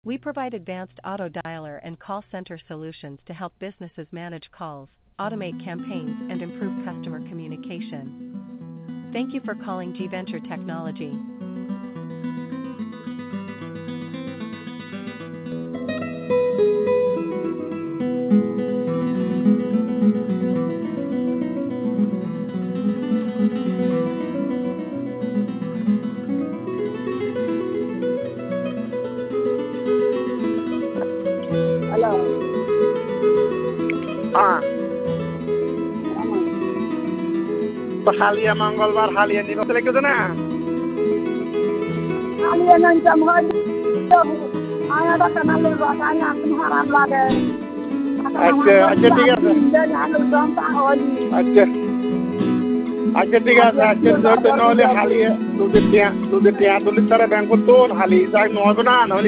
We provide advanced auto dialer and call center solutions to help businesses manage calls, automate campaigns, and improve customer communication. Thank you for calling G Venture Technology. Hello. हाँ तो हालिया मंगलवार हालिया निकल चले क्यों ना हालिया नहीं समझ आया तो कनाल ले बात आया तुम्हारा लागे अच्छा अच्छा ठीक है अच्छा अच्छा ठीक है अच्छा तो नौले हालिया तू दित्तियाँ तो लिख तरह बैंक को तो हाली जाए नौ बना